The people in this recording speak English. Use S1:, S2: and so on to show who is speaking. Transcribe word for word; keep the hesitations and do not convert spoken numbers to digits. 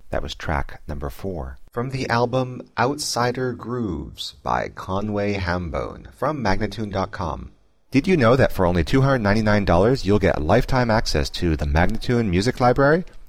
S1: That was track number four. From the album Outsider Grooves by Conway Hambone from Magnatune dot com. Did you know that for only two hundred ninety-nine dollars you'll get lifetime access to the Magnatune Music Library?